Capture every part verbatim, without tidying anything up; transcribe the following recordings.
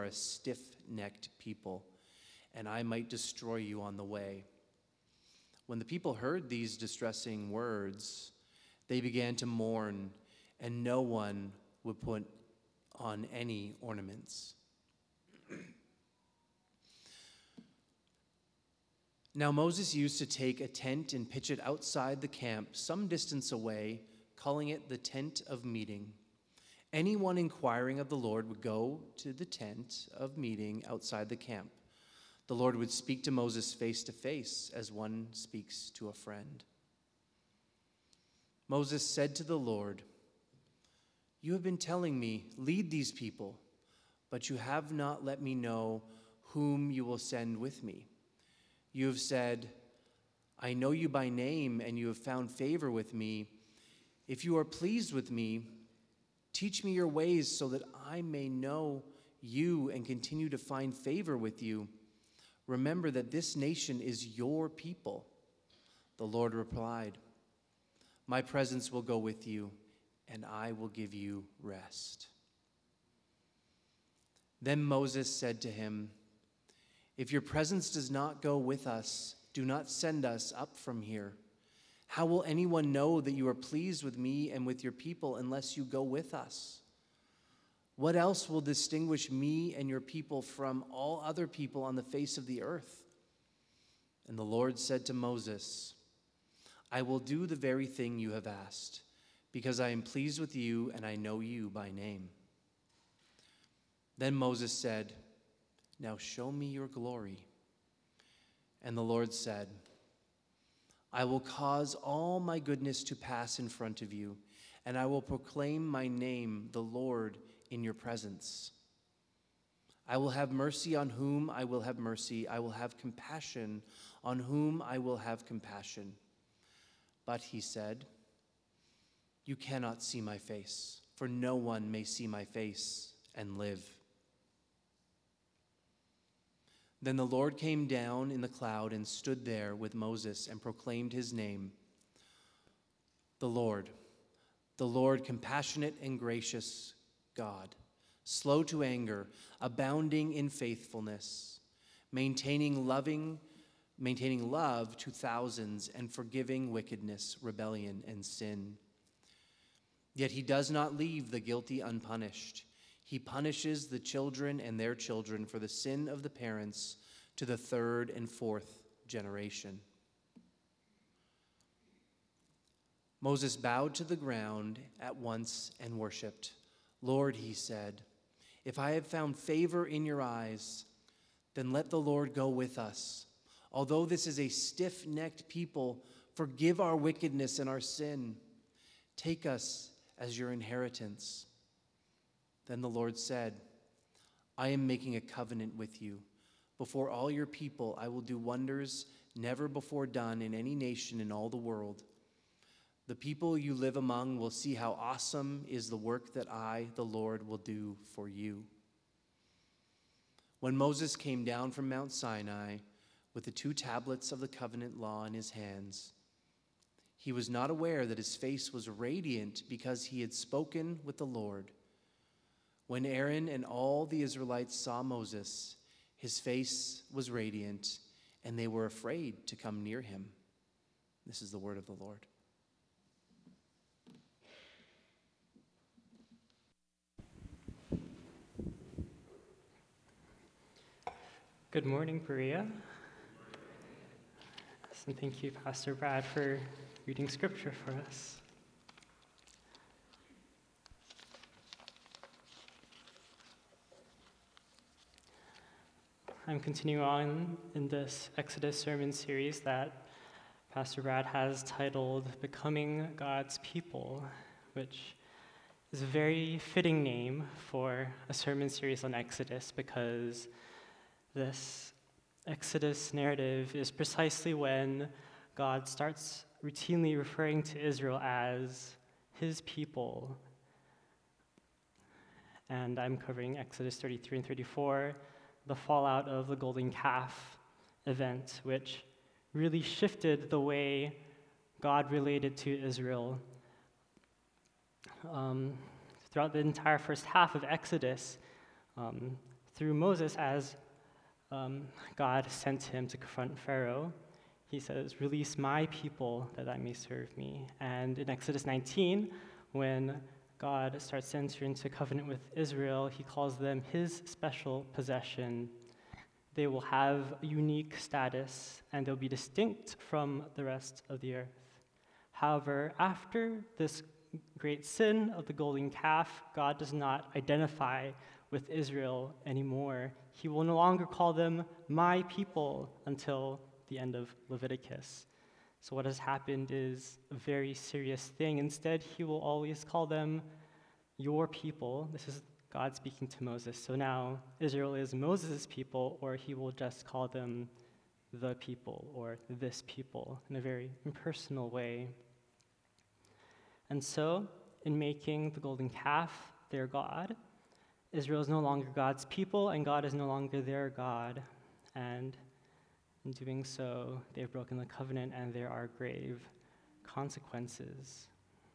are a stiff-necked people, and I might destroy you on the way." When the people heard these distressing words, they began to mourn, and no one would put on any ornaments. Now Moses used to take a tent and pitch it outside the camp some distance away, calling it the tent of meeting. Anyone inquiring of the Lord would go to the tent of meeting outside the camp. The Lord would speak to Moses face to face as one speaks to a friend. Moses said to the Lord, "You have been telling me, 'Lead these people,' but you have not let me know whom you will send with me. You have said, 'I know you by name, and you have found favor with me. If you are pleased with me, teach me your ways so that I may know you and continue to find favor with you. Remember that this nation is your people.' The Lord replied, 'My presence will go with you, and I will give you rest.' Then Moses said to him, 'If your presence does not go with us, do not send us up from here. How will anyone know that you are pleased with me and with your people unless you go with us? What else will distinguish me and your people from all other people on the face of the earth?' And the Lord said to Moses, 'I will do the very thing you have asked, because I am pleased with you and I know you by name.' Then Moses said, 'Now show me your glory.' And the Lord said, 'I will cause all my goodness to pass in front of you, and I will proclaim my name, the Lord, in your presence. I will have mercy on whom I will have mercy. I will have compassion on whom I will have compassion.' But he said, 'You cannot see my face, for no one may see my face and live.' Then the Lord came down in the cloud and stood there with Moses and proclaimed his name, 'The Lord, the Lord, compassionate and gracious God, slow to anger, abounding in faithfulness, maintaining loving, maintaining love to thousands, and forgiving wickedness, rebellion, and sin. Yet he does not leave the guilty unpunished. He punishes the children and their children for the sin of the parents to the third and fourth generation.' Moses bowed to the ground at once and worshipped. 'Lord,' he said, 'if I have found favor in your eyes, then let the Lord go with us. Although this is a stiff-necked people, forgive our wickedness and our sin. Take us as your inheritance.' Then the Lord said, 'I am making a covenant with you. Before all your people, I will do wonders never before done in any nation in all the world. The people you live among will see how awesome is the work that I, the Lord, will do for you.' When Moses came down from Mount Sinai with the two tablets of the covenant law in his hands, he was not aware that his face was radiant because he had spoken with the Lord. When Aaron and all the Israelites saw Moses, his face was radiant, and they were afraid to come near him." This is the word of the Lord. Good morning, Berea. And thank you, Pastor Brad, for reading scripture for us. I'm continuing on in this Exodus sermon series that Pastor Brad has titled Becoming God's People, which is a very fitting name for a sermon series on Exodus because this Exodus narrative is precisely when God starts routinely referring to Israel as his people. And I'm covering Exodus thirty-three and thirty-four, the fallout of the golden calf event, which really shifted the way God related to Israel. Um, throughout the entire first half of Exodus, um, through Moses, as um, God sent him to confront Pharaoh, he says, "Release my people that I may serve me." And in Exodus nineteen, when God starts to enter into covenant with Israel, he calls them his special possession. They will have a unique status, and they'll be distinct from the rest of the earth. However, after this great sin of the golden calf, God does not identify with Israel anymore. He will no longer call them my people until the end of Leviticus. So what has happened is a very serious thing. Instead, he will always call them your people. This is God speaking to Moses. So now Israel is Moses' people, or he will just call them the people or this people in a very impersonal way. And so, in making the golden calf their God, Israel is no longer God's people, and God is no longer their God. And in doing so, they have broken the covenant, and there are grave consequences.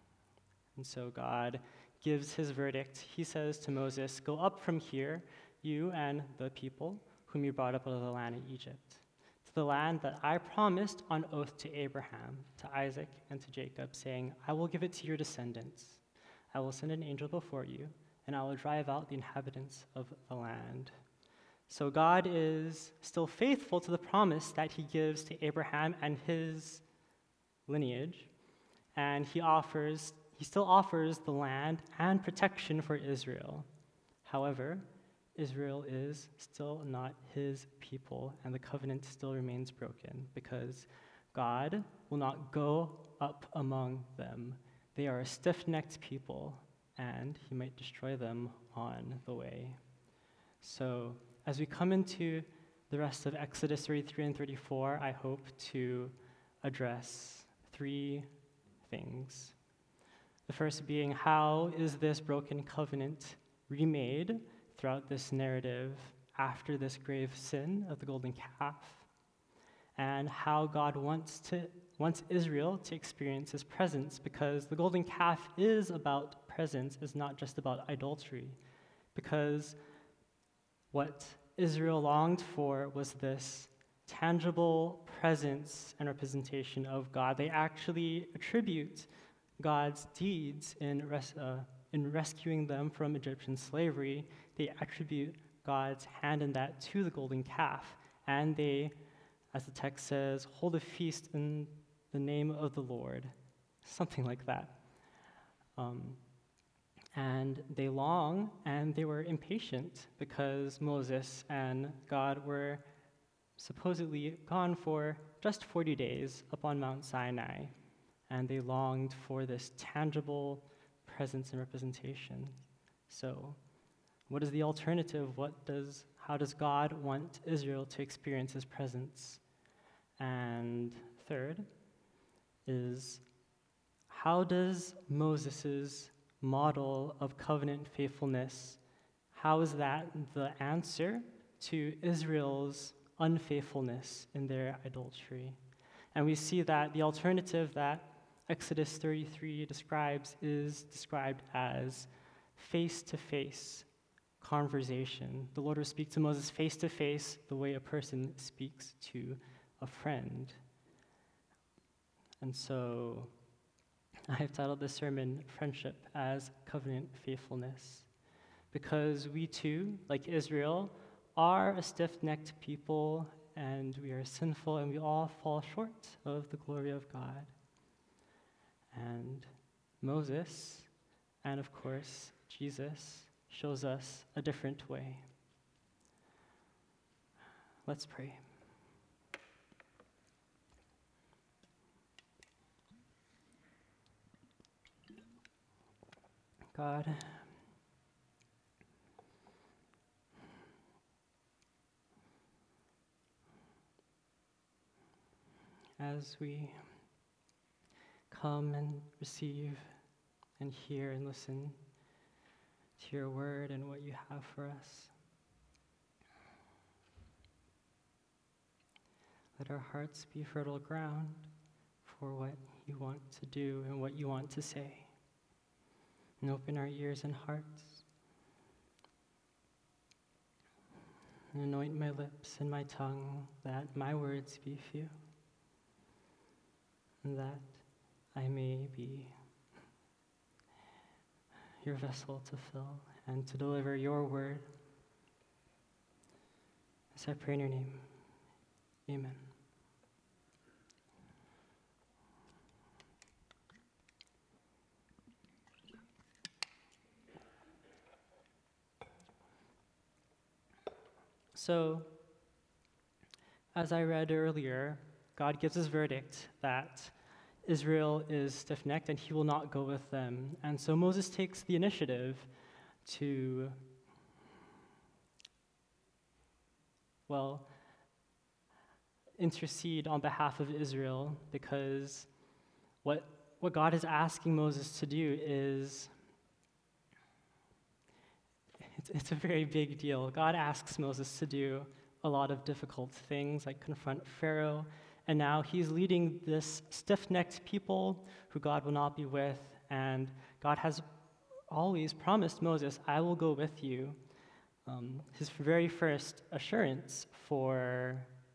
And so God gives his verdict. He says to Moses, "Go up from here, you and the people whom you brought up out of the land of Egypt, to the land that I promised on oath to Abraham, to Isaac, and to Jacob, saying, I will give it to your descendants. I will send an angel before you, and I will drive out the inhabitants of the land." So God is still faithful to the promise that he gives to Abraham and his lineage, and he offers, he still offers the land and protection for Israel. However, Israel is still not his people, and the covenant still remains broken because God will not go up among them. They are a stiff-necked people, and he might destroy them on the way. So as we come into the rest of Exodus thirty-three and thirty-four, I hope to address three things. The first being, how is this broken covenant remade throughout this narrative after this grave sin of the golden calf? And how God wants to wants Israel to experience his presence, because the golden calf is about presence, is not just about idolatry. Because what Israel longed for was this tangible presence and representation of God. They actually attribute God's deeds in, res- uh, in rescuing them from Egyptian slavery. They attribute God's hand in that to the golden calf. And they, as the text says, hold a feast in the name of the Lord, something like that. Um, and they long and they were impatient because Moses and God were supposedly gone for just forty days up on Mount Sinai. And they longed for this tangible presence and representation. So, what is the alternative? What does, how does God want Israel to experience his presence? And third is, how does Moses' model of covenant faithfulness, how is that the answer to Israel's unfaithfulness in their idolatry? And we see that the alternative that Exodus thirty-three describes is described as face-to-face conversation. The Lord will speak to Moses face-to-face the way a person speaks to a friend. And so I have titled this sermon, Friendship as Covenant Faithfulness, because we too, like Israel, are a stiff-necked people, and we are sinful, and we all fall short of the glory of God. And Moses, and of course, Jesus, shows us a different way. Let's pray. God, as we come and receive and hear and listen to your word and what you have for us, let our hearts be fertile ground for what you want to do and what you want to say. And open our ears and hearts and anoint my lips and my tongue, that my words be few, and that I may be your vessel to fill and to deliver your word. As I pray in your name, amen. So, as I read earlier, God gives his verdict that Israel is stiff-necked and he will not go with them. And so Moses takes the initiative to, well, intercede on behalf of Israel, because what, what God is asking Moses to do is, it's, it's a very big deal. God asks Moses to do a lot of difficult things, like confront Pharaoh, and now he's leading this stiff-necked people who God will not be with, and God has always promised Moses, I will go with you. Um, his very first assurance for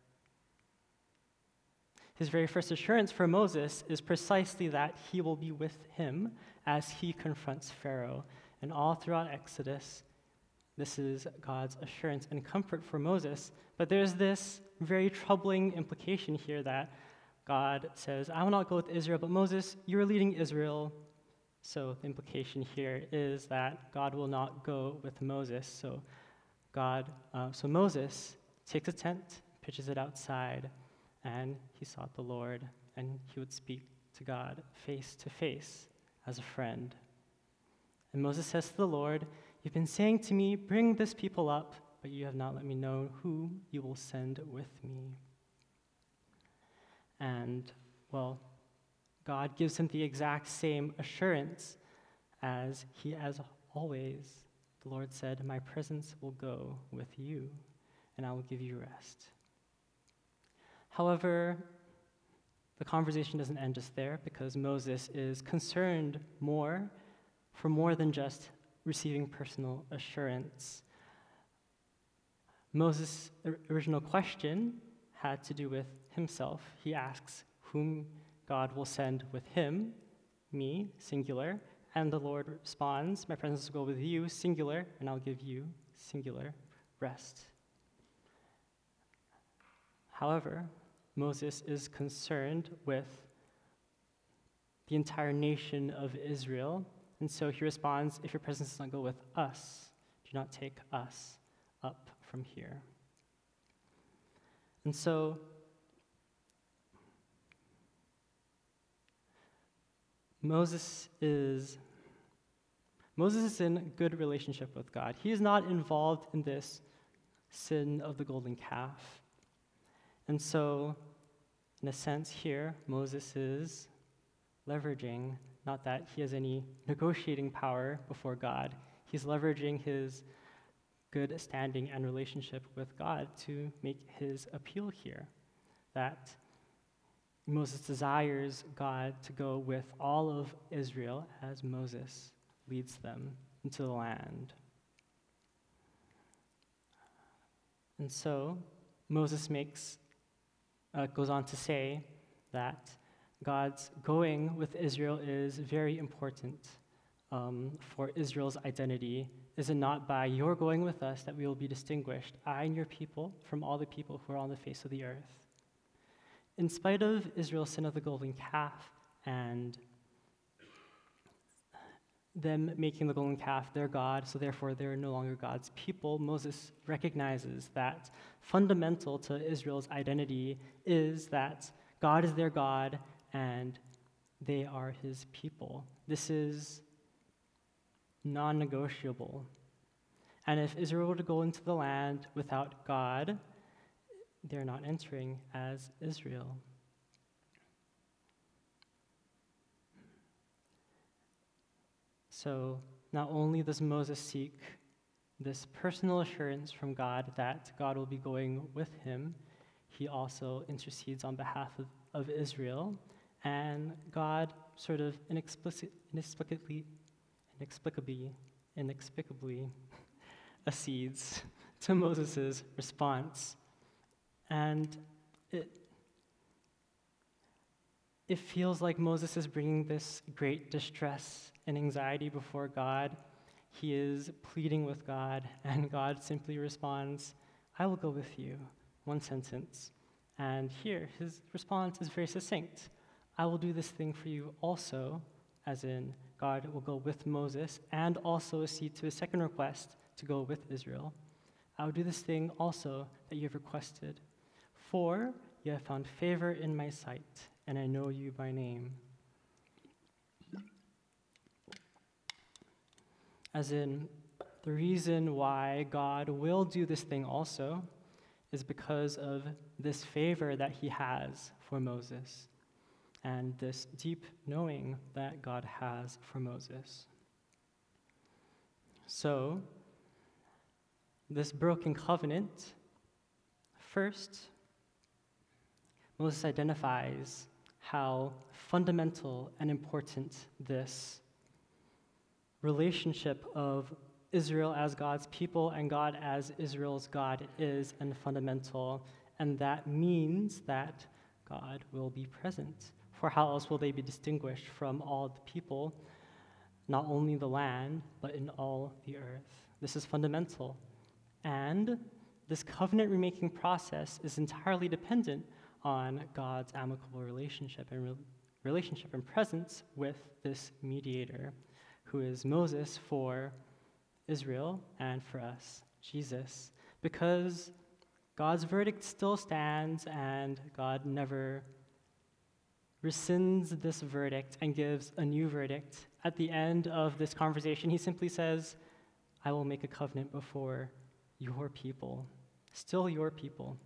his very first assurance for Moses is precisely that he will be with him as he confronts Pharaoh. And all throughout Exodus, this is God's assurance and comfort for Moses. But there's this very troubling implication here that God says, I will not go with Israel, but Moses, you're leading Israel. So the implication here is that God will not go with Moses. So God, uh, so Moses takes a tent, pitches it outside, and he sought the Lord, and he would speak to God face to face as a friend. And Moses says to the Lord, you've been saying to me, bring this people up, but you have not let me know who you will send with me. And, well, God gives him the exact same assurance as he has always. The Lord said, my presence will go with you, and I will give you rest. However, the conversation doesn't end just there, because Moses is concerned more for more than just receiving personal assurance. Moses' original question had to do with himself. He asks whom God will send with him, me, singular, and the Lord responds, my presence will go with you, singular, and I'll give you, singular, rest. However, Moses is concerned with the entire nation of Israel, and so he responds, if your presence does not go with us, do not take us up from here. And so, Moses is Moses is in good relationship with God. He is not involved in this sin of the golden calf. And so, in a sense here, Moses is leveraging, not that he has any negotiating power before God, he's leveraging his good standing and relationship with God to make his appeal here, that Moses desires God to go with all of Israel as Moses leads them into the land. And so Moses makes uh, goes on to say that God's going with Israel is very important um, for Israel's identity. Is it not by your going with us that we will be distinguished, I and your people, from all the people who are on the face of the earth? In spite of Israel's sin of the golden calf and them making the golden calf their God, so therefore they're no longer God's people, Moses recognizes that fundamental to Israel's identity is that God is their God and they are his people. This is non-negotiable. And if Israel were to go into the land without God, they're not entering as Israel. So not only does Moses seek this personal assurance from God that God will be going with him, he also intercedes on behalf of, of Israel, and God sort of inexplicit, inexplicably, inexplicably, inexplicably accedes to Moses' response. And it, it feels like Moses is bringing this great distress and anxiety before God. He is pleading with God, and God simply responds, I will go with you. One sentence. And here, his response is very succinct. I will do this thing for you also, as in God will go with Moses, and also accede to his second request to go with Israel. I will do this thing also that you have requested. For you have found favor in my sight, and I know you by name. As in, the reason why God will do this thing also is because of this favor that he has for Moses and this deep knowing that God has for Moses. So, this broken covenant, first, Moses identifies how fundamental and important this relationship of Israel as God's people and God as Israel's God is and fundamental, and that means that God will be present. For how else will they be distinguished from all the people, not only the land, but in all the earth? This is fundamental. And this covenant remaking process is entirely dependent on God's amicable relationship and re- relationship and presence with this mediator, who is Moses for Israel and for us, Jesus, because God's verdict still stands and God never rescinds this verdict and gives a new verdict. At the end of this conversation, he simply says, I will make a covenant before your people, still your people.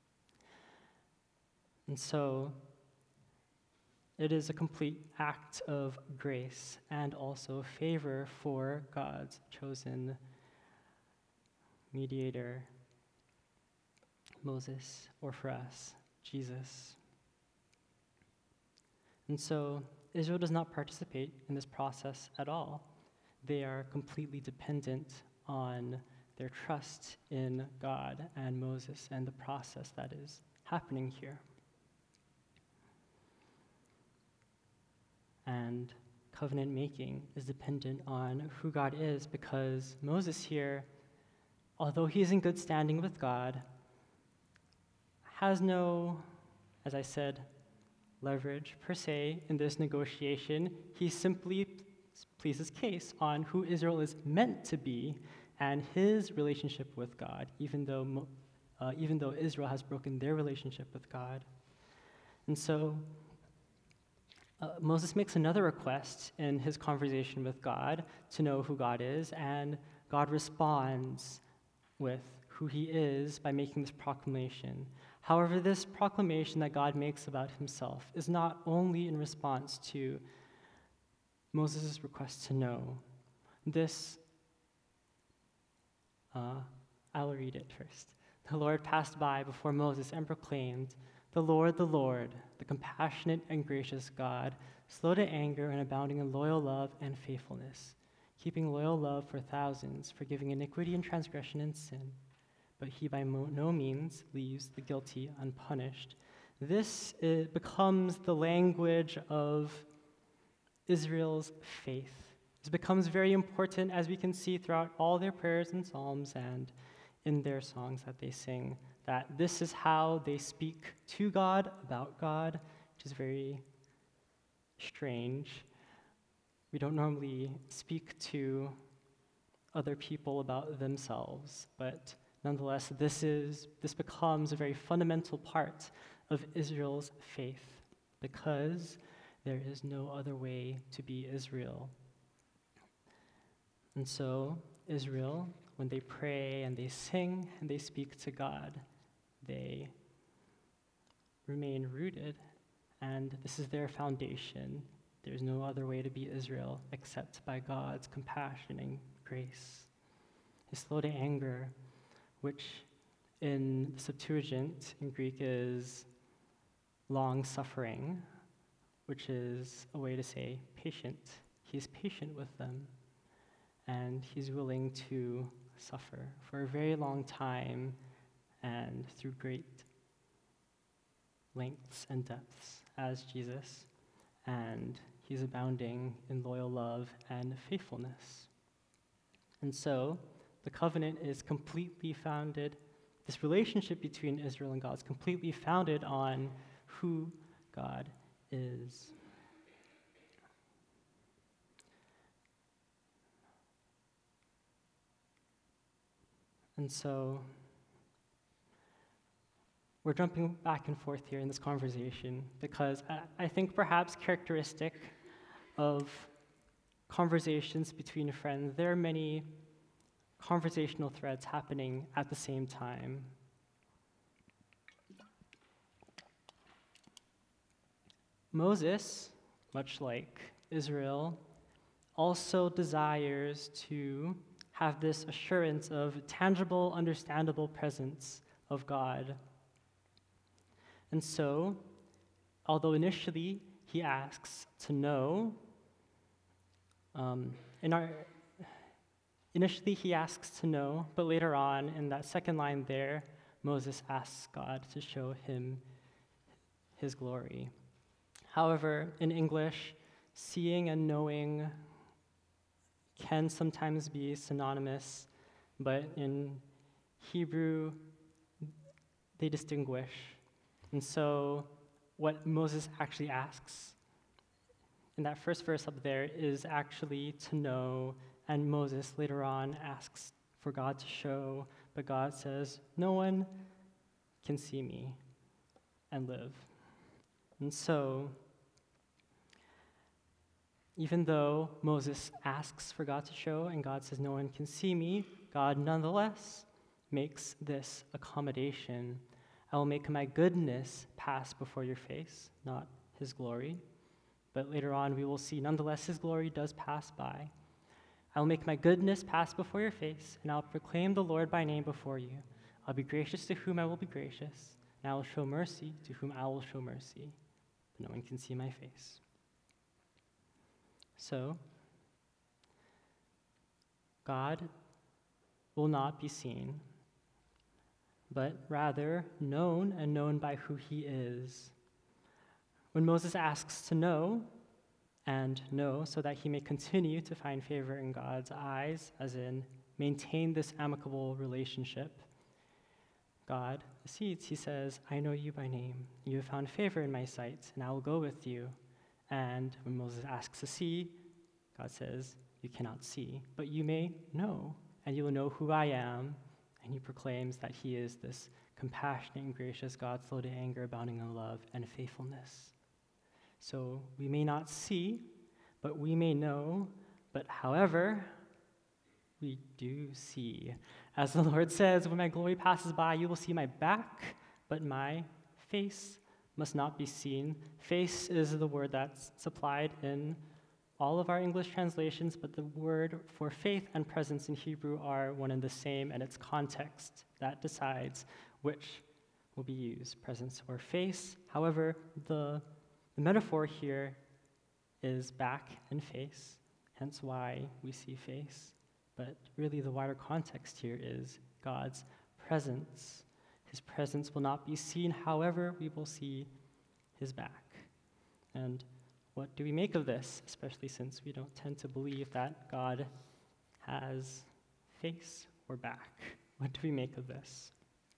And so it is a complete act of grace and also favor for God's chosen mediator, Moses, or for us, Jesus. And so Israel does not participate in this process at all. They are completely dependent on their trust in God and Moses and the process that is happening here. And covenant making is dependent on who God is, because Moses here, although he is in good standing with God, has no, as I said, leverage per se in this negotiation. He simply pleads his case on who Israel is meant to be and his relationship with God, even though, uh, even though Israel has broken their relationship with God. And so Uh, Moses makes another request in his conversation with God to know who God is, and God responds with who he is by making this proclamation. However, this proclamation that God makes about himself is not only in response to Moses' request to know. This, uh, I'll read it first. The Lord passed by before Moses and proclaimed, The Lord, the Lord, the compassionate and gracious God, slow to anger and abounding in loyal love and faithfulness, keeping loyal love for thousands, forgiving iniquity and transgression and sin. But he by mo- no means leaves the guilty unpunished. This is, becomes the language of Israel's faith. This becomes very important, as we can see throughout all their prayers and psalms and in their songs that they sing, that this is how they speak to God, about God, which is very strange. We don't normally speak to other people about themselves, but nonetheless, this is this becomes a very fundamental part of Israel's faith, because there is no other way to be Israel. And so, Israel, when they pray and they sing and they speak to God, they remain rooted, and this is their foundation. There's no other way to be Israel except by God's compassion and grace. He's slow to anger, which in the Septuagint in Greek is long-suffering, which is a way to say patient. He's patient with them, and he's willing to suffer for a very long time and through great lengths and depths as Jesus, and he's abounding in loyal love and faithfulness. And so, the covenant is completely founded, this relationship between Israel and God is completely founded on who God is. And so, we're jumping back and forth here in this conversation because I, I think perhaps characteristic of conversations between friends, there are many conversational threads happening at the same time. Moses, much like Israel, also desires to have this assurance of tangible, understandable presence of God. And so, although initially he asks to know, um, in our initially he asks to know, but later on in that second line there, Moses asks God to show him his glory. However, in English, seeing and knowing can sometimes be synonymous, but in Hebrew, they distinguish. And so what Moses actually asks in that first verse up there is actually to know, and Moses later on asks for God to show, but God says, no one can see me and live. And so, even though Moses asks for God to show and God says, no one can see me, God nonetheless makes this accommodation. I will make my goodness pass before your face, not his glory. But later on, we will see, nonetheless, his glory does pass by. I will make my goodness pass before your face, and I will proclaim the Lord by name before you. I'll be gracious to whom I will be gracious, and I will show mercy to whom I will show mercy. But no one can see my face. So, God will not be seen, but rather known and known by who he is. When Moses asks to know, and know so that he may continue to find favor in God's eyes, as in maintain this amicable relationship, God accedes. He says, I know you by name. You have found favor in my sight, and I will go with you. And when Moses asks to see, God says, you cannot see, but you may know, and you will know who I am. And he proclaims that he is this compassionate and gracious God, slow to anger, abounding in love and faithfulness. So we may not see, but we may know, but however, we do see. As the Lord says, when my glory passes by, you will see my back, but my face must not be seen. Face is the word that's supplied in all of our English translations, but the word for faith and presence in Hebrew are one and the same, and it's context that decides which will be used, presence or face. However, the, the metaphor here is back and face, hence why we see face. But really the wider context here is God's presence. His presence will not be seen, however, we will see his back. And what do we make of this, especially since we don't tend to believe that God has face or back? What do we make of this?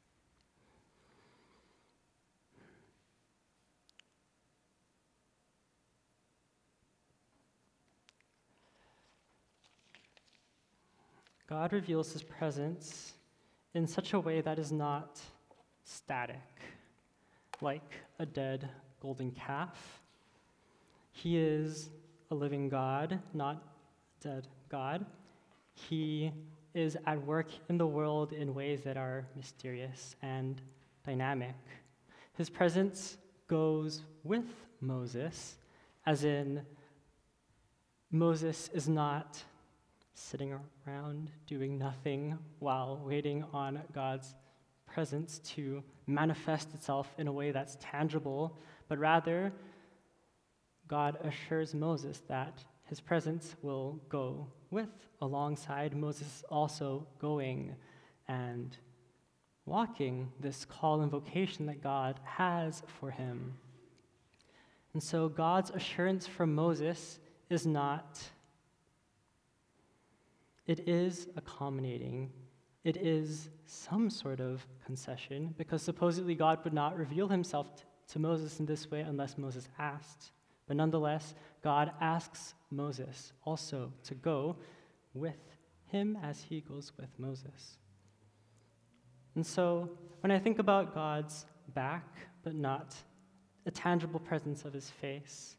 God reveals his presence in such a way that is not static, like a dead golden calf. He is a living God, not a dead God. He is at work in the world in ways that are mysterious and dynamic. His presence goes with Moses, as in Moses is not sitting around doing nothing while waiting on God's presence to manifest itself in a way that's tangible, but rather God assures Moses that his presence will go with, alongside Moses also going and walking this call and vocation that God has for him. And so God's assurance from Moses is not, it is accommodating. It is some sort of concession, because supposedly God would not reveal himself t- to Moses in this way unless Moses asked. But nonetheless, God asks Moses also to go with him as he goes with Moses. And so when I think about God's back, but not a tangible presence of his face,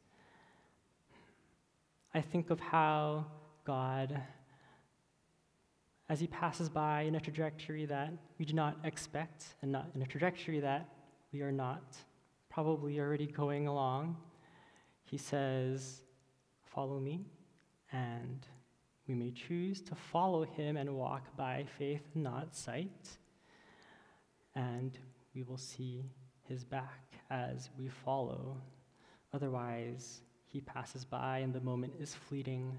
I think of how God, as he passes by in a trajectory that we do not expect, and not in a trajectory that we are not probably already going along, he says, "Follow me," and we may choose to follow him and walk by faith and not sight, and we will see his back as we follow. Otherwise, he passes by and the moment is fleeting,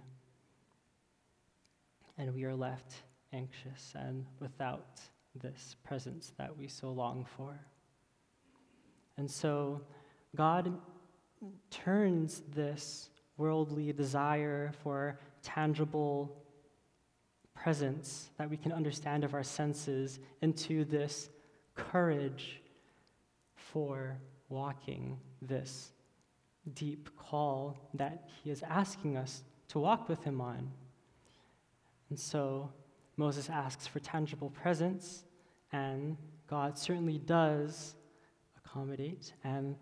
and we are left anxious and without this presence that we so long for. And so God turns this worldly desire for tangible presence that we can understand of our senses into this courage for walking this deep call that he is asking us to walk with him on. And so Moses asks for tangible presence, and God certainly does accommodate, and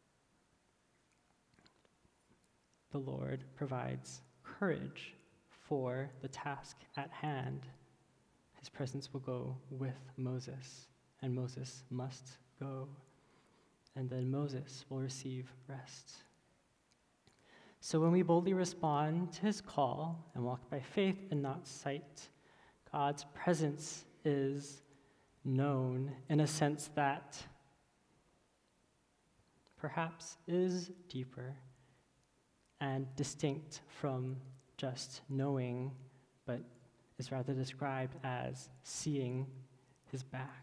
the Lord provides courage for the task at hand. His presence will go with Moses, and Moses must go, and then Moses will receive rest. So when we boldly respond to his call and walk by faith and not sight, God's presence is known in a sense that perhaps is deeper and distinct from just knowing, but is rather described as seeing his back.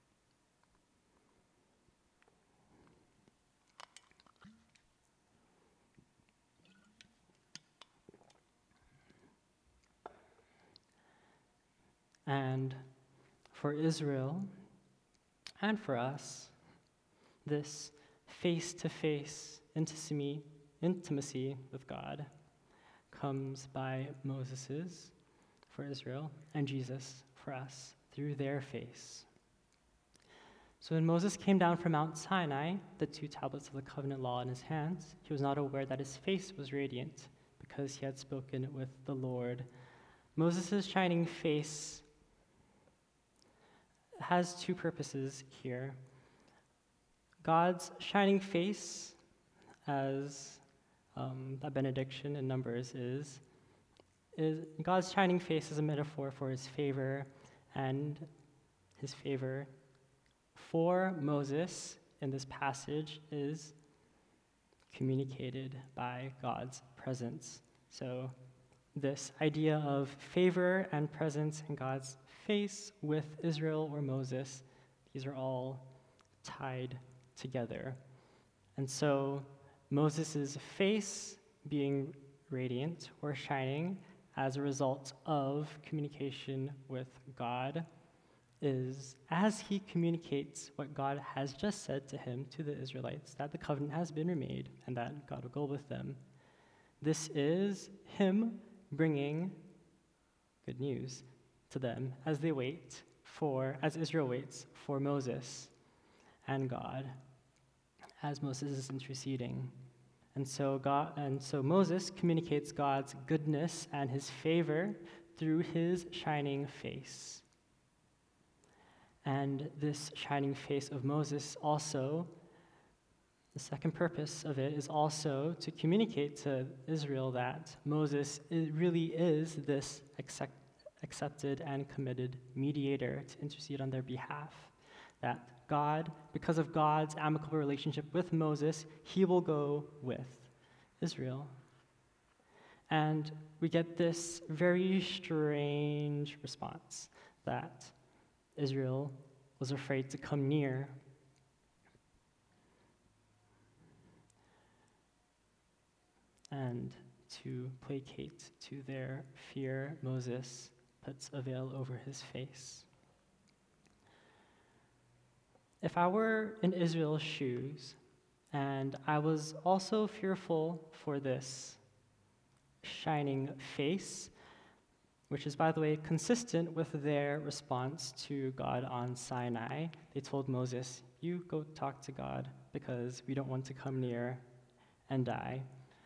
And for Israel, and for us, this face-to-face intimacy, intimacy with God comes by Moses's for Israel and Jesus for us through their face. So when Moses came down from Mount Sinai, the two tablets of the covenant law in his hands, he was not aware that his face was radiant because he had spoken with the Lord. Moses' shining face has two purposes here. God's shining face, as um, a benediction in Numbers is, is God's shining face is a metaphor for his favor, and his favor for Moses in this passage is communicated by God's presence. So this idea of favor and presence in God's face with Israel or Moses, these are all tied together. And so Moses' face being radiant or shining as a result of communication with God is as he communicates what God has just said to him, to the Israelites, that the covenant has been remade and that God will go with them. This is him bringing good news to them as they wait for, as Israel waits for Moses and God, as Moses is interceding. And so God, and so Moses communicates God's goodness and his favor through his shining face. And this shining face of Moses also, the second purpose of it is also to communicate to Israel that Moses really is this accept, accepted and committed mediator to intercede on their behalf. That God, because of God's amicable relationship with Moses, he will go with Israel. And we get this very strange response that Israel was afraid to come near. And to placate to their fear, Moses puts a veil over his face. If I were in Israel's shoes, and I was also fearful for this shining face, which is, by the way, consistent with their response to God on Sinai. They told Moses, you go talk to God because we don't want to come near and die.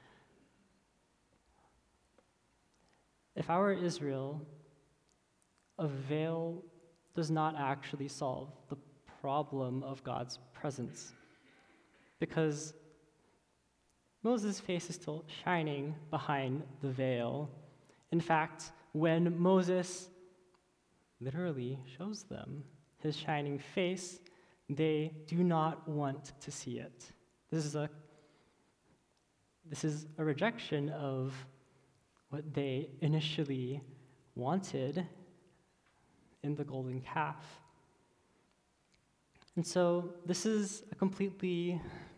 If I were Israel, a veil does not actually solve the problem of God's presence, because Moses' face is still shining behind the veil. In fact, when Moses literally shows them his shining face, they do not want to see it. This is a, this is a rejection of what they initially wanted in the golden calf. And so this is a completely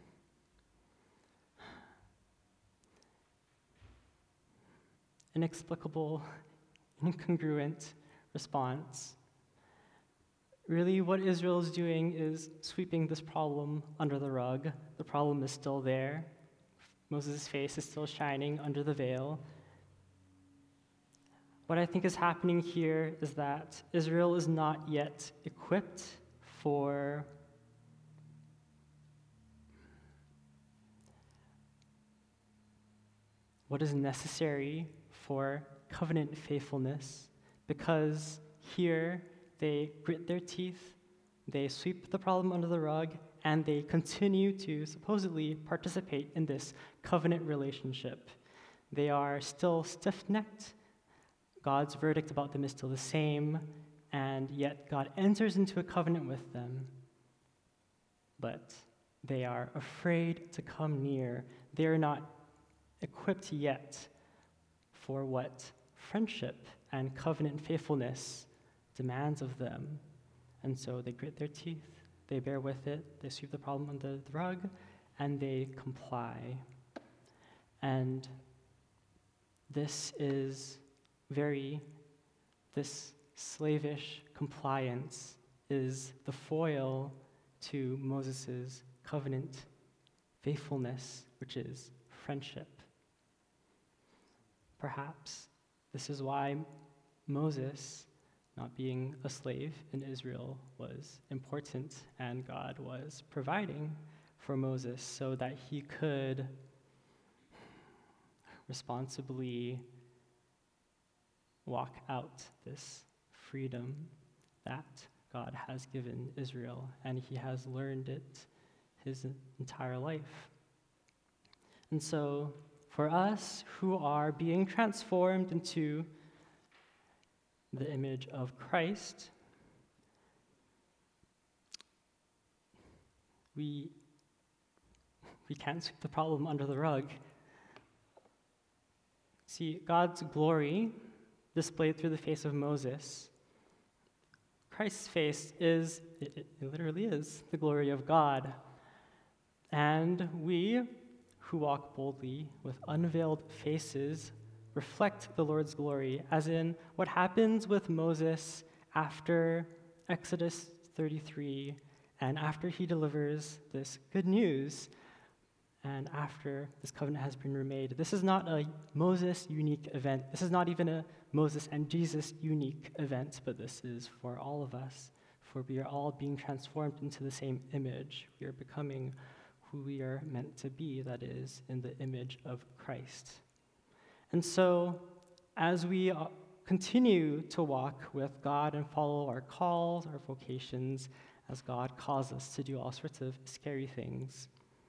inexplicable, incongruent response. Really, what Israel is doing is sweeping this problem under the rug. The problem is still there. Moses' face is still shining under the veil. What I think is happening here is that Israel is not yet equipped for what is necessary for covenant faithfulness, because here they grit their teeth, they sweep the problem under the rug, and they continue to supposedly participate in this covenant relationship. They are still stiff-necked. God's verdict about them is still the same, and yet God enters into a covenant with them. But they are afraid to come near. They are not equipped yet for what friendship and covenant faithfulness demands of them. And so they grit their teeth, they bear with it, they sweep the problem under the rug, and they comply. And this is very, this slavish compliance is the foil to Moses' covenant faithfulness, which is friendship. Perhaps this is why Moses, not being a slave in Israel, was important, and God was providing for Moses so that he could responsibly walk out this freedom that God has given Israel, and he has learned it his entire life. And so, for us who are being transformed into the image of Christ, we, we can't sweep the problem under the rug. See, God's glory displayed through the face of Moses, Christ's face is, it, it literally is, the glory of God. And we, who walk boldly with unveiled faces, reflect the Lord's glory, as in what happens with Moses after Exodus thirty-three, and after he delivers this good news, and after this covenant has been remade. This is not a Moses unique event. This is not even a Moses and Jesus unique event, but this is for all of us, for we are all being transformed into the same image. We are becoming who we are meant to be, that is, in the image of Christ. And so, as we continue to walk with God and follow our calls, our vocations, as God calls us to do all sorts of scary things,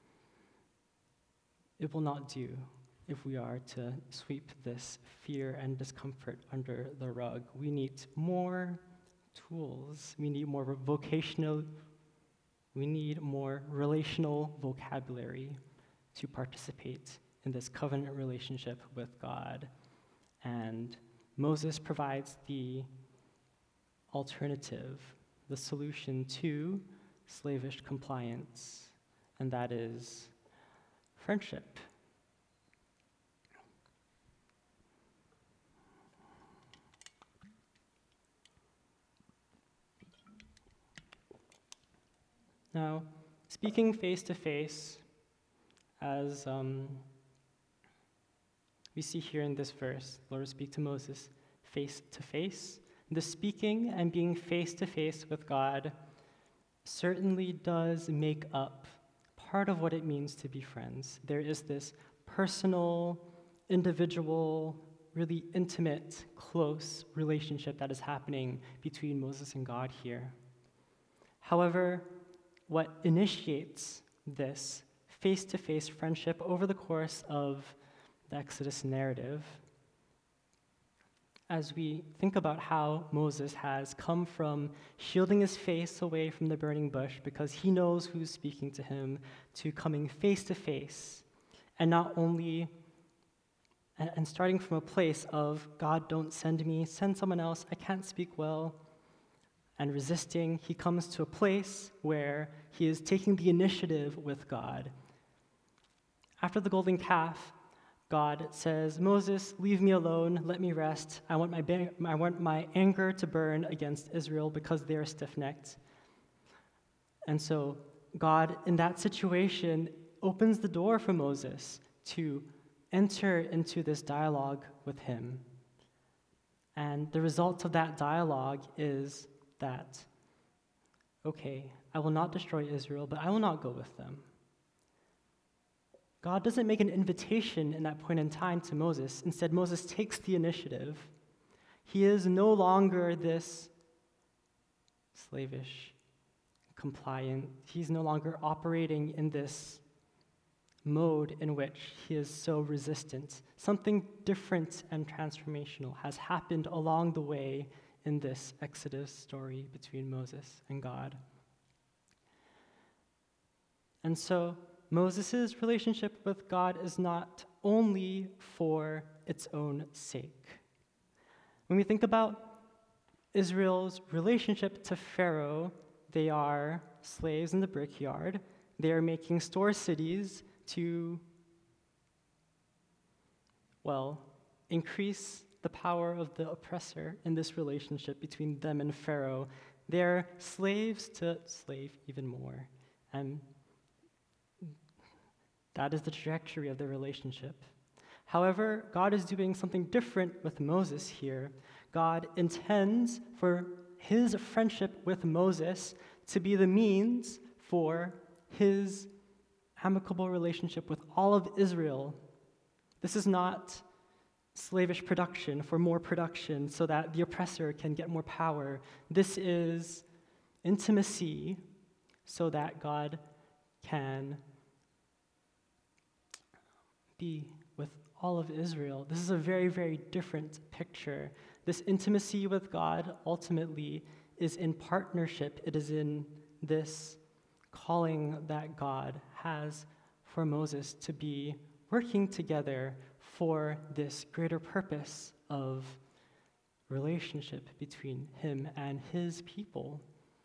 it will not do if we are to sweep this fear and discomfort under the rug. We need more tools. We need more vocational, we need more relational vocabulary to participate in this covenant relationship with God. And Moses provides the alternative, the solution to slavish compliance, and that is friendship. Now, speaking face to face, as um, we see here in this verse, the Lord will speak to Moses face to face. The speaking and being face to face with God certainly does make up part of what it means to be friends. There is this personal, individual, really intimate, close relationship that is happening between Moses and God here. However, what initiates this face-to-face friendship over the course of the Exodus narrative, as we think about how Moses has come from shielding his face away from the burning bush because he knows who's speaking to him, to coming face-to-face, and not only, and, and starting from a place of, God, don't send me, send someone else, I can't speak well, and resisting, he comes to a place where he is taking the initiative with God. After the golden calf, God says, Moses, leave me alone, let me rest. I want my, ba- I want my anger to burn against Israel because they are stiff-necked. And so God, in that situation, opens the door for Moses to enter into this dialogue with him. And the result of that dialogue is that, okay, I will not destroy Israel, but I will not go with them. God doesn't make an invitation in that point in time to Moses. Instead, Moses takes the initiative. He is no longer this slavish, compliant. He's no longer operating in this mode in which he is so resistant. Something different and transformational has happened along the way in this Exodus story between Moses and God. And so Moses' relationship with God is not only for its own sake. When we think about Israel's relationship to Pharaoh, they are slaves in the brickyard. They are making store cities to, well, increase the power of the oppressor in this relationship between them and Pharaoh. They're slaves to slave even more. And that is the trajectory of the relationship. However, God is doing something different with Moses here. God intends for his friendship with Moses to be the means for his amicable relationship with all of Israel. This is not slavish production for more production so that the oppressor can get more power. This is intimacy so that God can be with all of Israel. This is a very, very different picture. This intimacy with God ultimately is in partnership. It is in this calling that God has for Moses to be working together for this greater purpose of relationship between him and his people.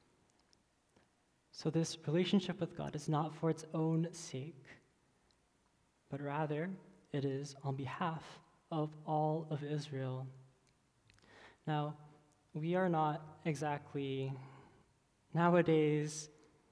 So this relationship with God is not for its own sake, but rather it is on behalf of all of Israel. Now, we are not exactly, nowadays,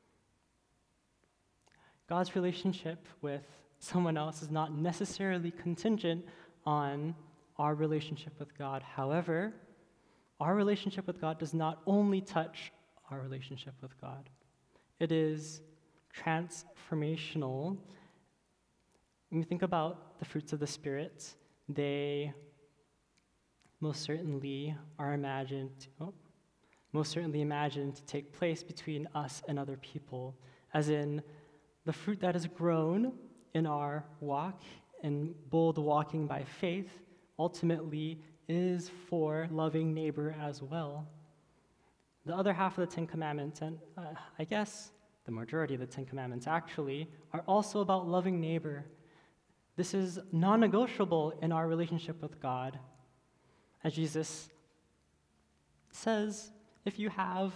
God's relationship with someone else is not necessarily contingent on our relationship with God. However, our relationship with God does not only touch our relationship with God. It is transformational. When we think about the fruits of the Spirit, they most certainly are imagined, oh, most certainly imagined to take place between us and other people, as in the fruit that is grown in our walk, in bold walking by faith, ultimately is for loving neighbor as well. The other half of the Ten Commandments, and uh, I guess the majority of the Ten Commandments actually, are also about loving neighbor. This is non-negotiable in our relationship with God. As Jesus says, if you have,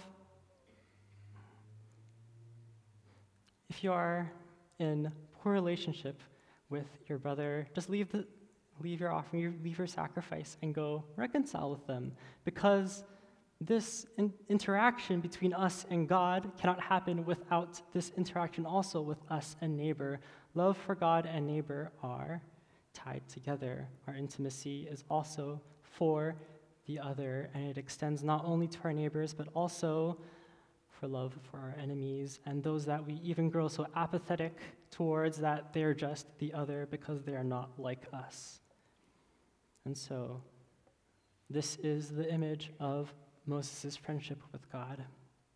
if you are in poor relationship with your brother, just leave the leave your offering, leave your sacrifice, and go reconcile with them. Because this in- interaction between us and God cannot happen without this interaction also with us and neighbor. Love for God and neighbor are tied together. Our intimacy is also for the other, and it extends not only to our neighbors, but also for love for our enemies and those that we even grow so apathetic towards that they're just the other because they are not like us. And so, this is the image of Moses' friendship with God.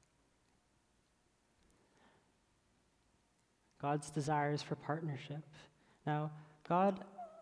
God's desires for partnership. Now, God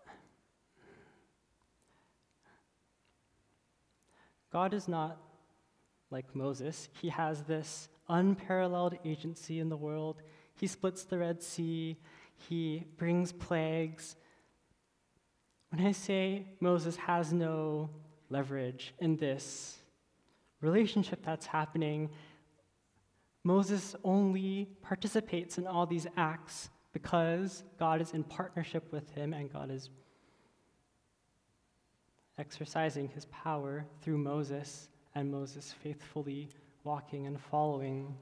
God is not like Moses. He has this unparalleled agency in the world. He splits the Red Sea. He brings plagues. When I say Moses has no leverage in this relationship that's happening, Moses only participates in all these acts because God is in partnership with him and God is exercising his power through Moses and Moses faithfully walking and following.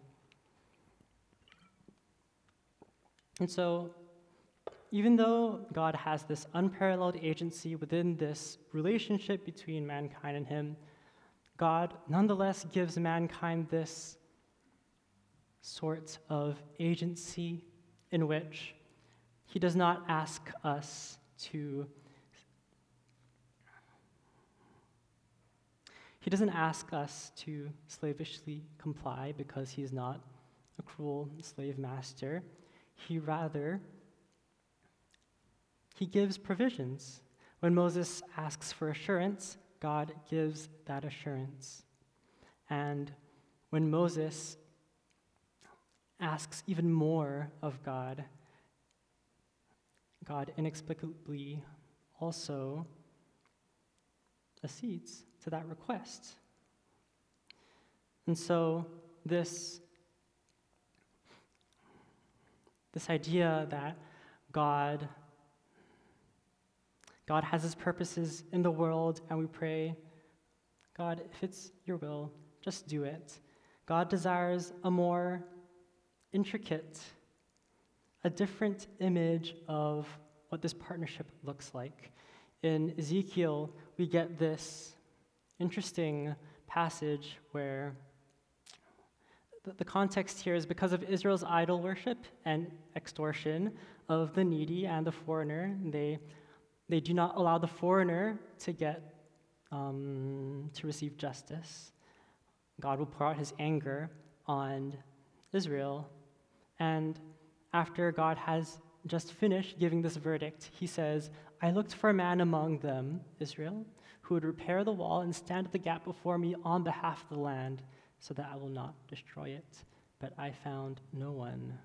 And so, even though God has this unparalleled agency within this relationship between mankind and him, God nonetheless gives mankind this sort of agency in which he does not ask us to He doesn't ask us to slavishly comply because he's not a cruel slave master. He rather, he gives provisions. When Moses asks for assurance, God gives that assurance. And when Moses asks even more of God, God inexplicably also accedes to that request. And so this, this idea that God, God has his purposes in the world, and we pray, God, if it's your will, just do it. God desires a more intricate, a different image of what this partnership looks like. In Ezekiel, we get this interesting passage where the, the context here is because of Israel's idol worship and extortion of the needy and the foreigner. They, they do not allow the foreigner to get um, to receive justice. God will pour out his anger on Israel. And after God has just finished giving this verdict, he says, I looked for a man among them, Israel, who would repair the wall and stand at the gap before me on behalf of the land, so that I will not destroy it. But I found no one.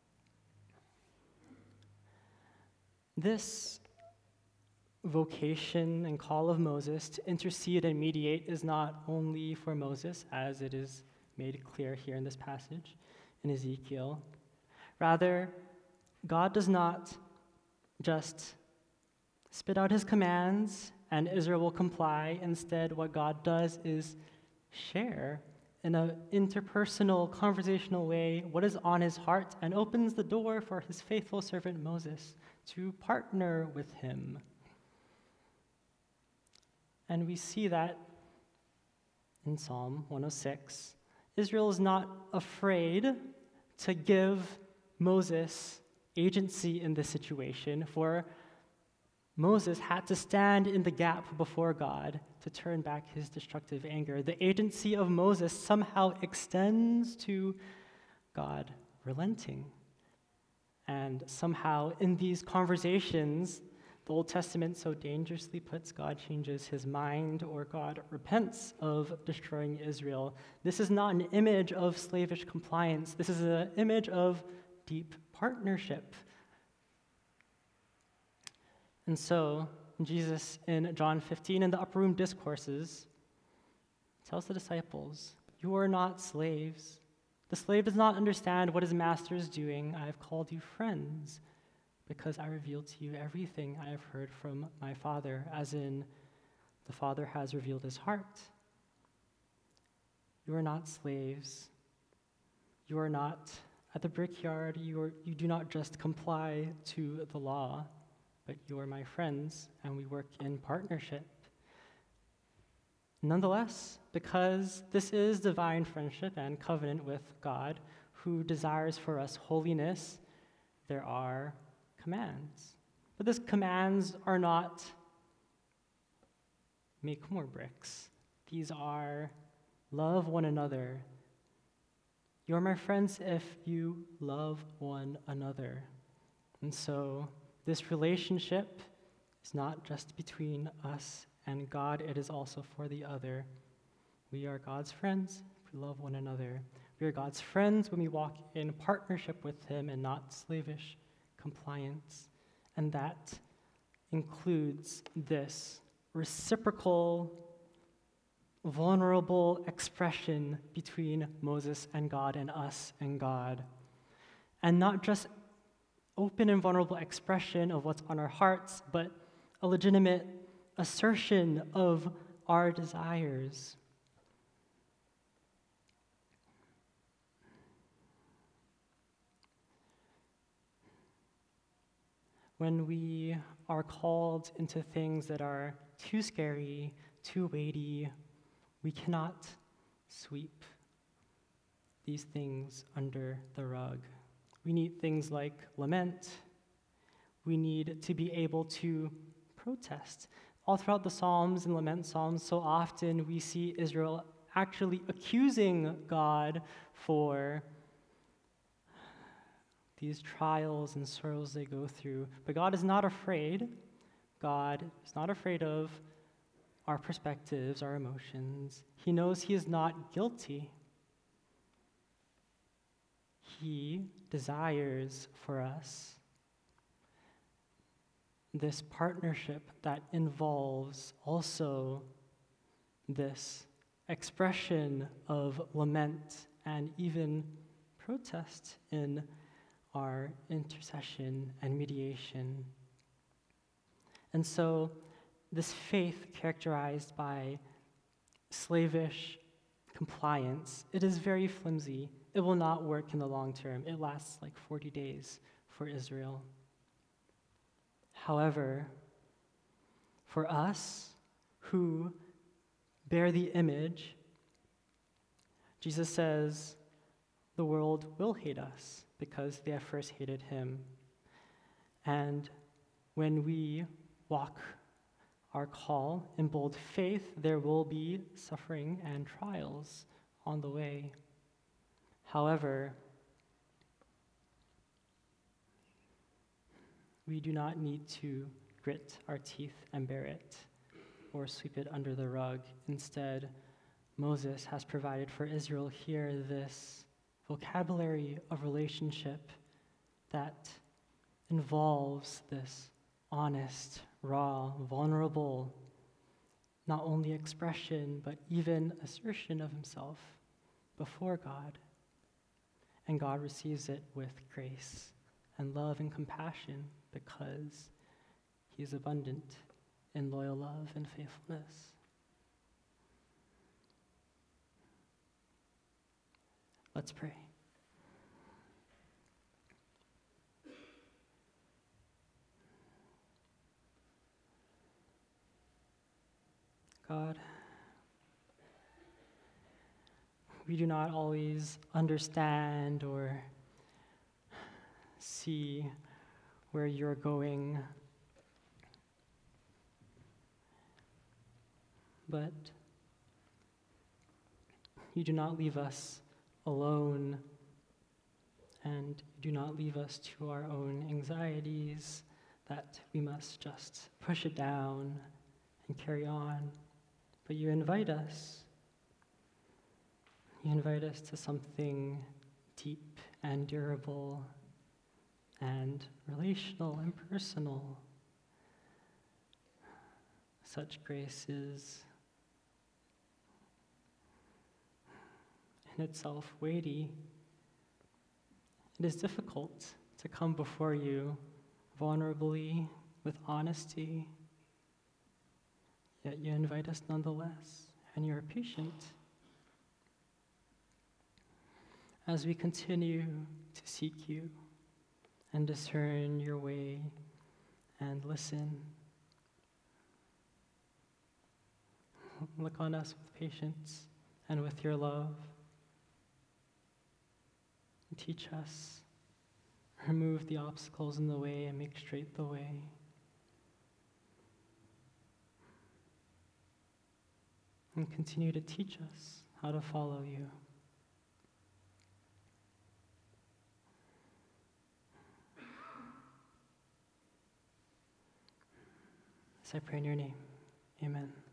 This vocation and call of Moses to intercede and mediate is not only for Moses, as it is made clear here in this passage in Ezekiel. Rather, God does not just spit out his commands and Israel will comply. Instead, what God does is share in an interpersonal, conversational way what is on his heart and opens the door for his faithful servant Moses to partner with him. And we see that in Psalm one oh six. Israel is not afraid to give Moses agency in this situation, for Moses had to stand in the gap before God to turn back his destructive anger. The agency of Moses somehow extends to God relenting. And somehow in these conversations, the Old Testament so dangerously puts God changes his mind or God repents of destroying Israel. This is not an image of slavish compliance. This is an image of deep partnership. And so, Jesus in John fifteen, in the upper room discourses, tells the disciples, "You are not slaves. The slave does not understand what his master is doing. I have called you friends, because I revealed to you everything I have heard from my Father," as in, the Father has revealed his heart. You are not slaves. You are not at the brickyard. You, are, you do not just comply to the law, but you are my friends, and we work in partnership. Nonetheless, because this is divine friendship and covenant with God, who desires for us holiness, there are commands. But these commands are not make more bricks. These are love one another. You are my friends if you love one another. And so this relationship is not just between us and God, it is also for the other. We are God's friends if we love one another. We are God's friends when we walk in partnership with him and not slavish compliance. And that includes this reciprocal, vulnerable expression between Moses and God and us and God. And not just open and vulnerable expression of what's on our hearts, but a legitimate assertion of our desires. When we are called into things that are too scary, too weighty, we cannot sweep these things under the rug. We need things like lament. We need to be able to protest. All throughout the Psalms and lament Psalms, so often we see Israel actually accusing God for these trials and sorrows they go through. But God is not afraid. God is not afraid of our perspectives, our emotions. He knows he is not guilty. He desires for us this partnership that involves also this expression of lament and even protest in our intercession and mediation. And so this faith characterized by slavish compliance, it is very flimsy. It will not work in the long term. It lasts like forty days for Israel. However, for us who bear the image, Jesus says the world will hate us because they have first hated him. And when we walk our call in bold faith, there will be suffering and trials on the way. However, we do not need to grit our teeth and bear it or sweep it under the rug. Instead, Moses has provided for Israel here this vocabulary of relationship that involves this honest, raw, vulnerable, not only expression, but even assertion of himself before God. And God receives it with grace and love and compassion because he is abundant in loyal love and faithfulness. Let's pray. God, we do not always understand or see where you're going, but you do not leave us alone, and you do not leave us to our own anxieties that we must just push it down and carry on. But you invite us. You invite us to something deep and durable and relational and personal. Such grace is in itself weighty. It is difficult to come before you vulnerably, with honesty, yet you invite us nonetheless, and you are patient. As we continue to seek you and discern your way and listen, look on us with patience and with your love. Teach us, remove the obstacles in the way and make straight the way. And continue to teach us how to follow you. As I pray in your name, amen.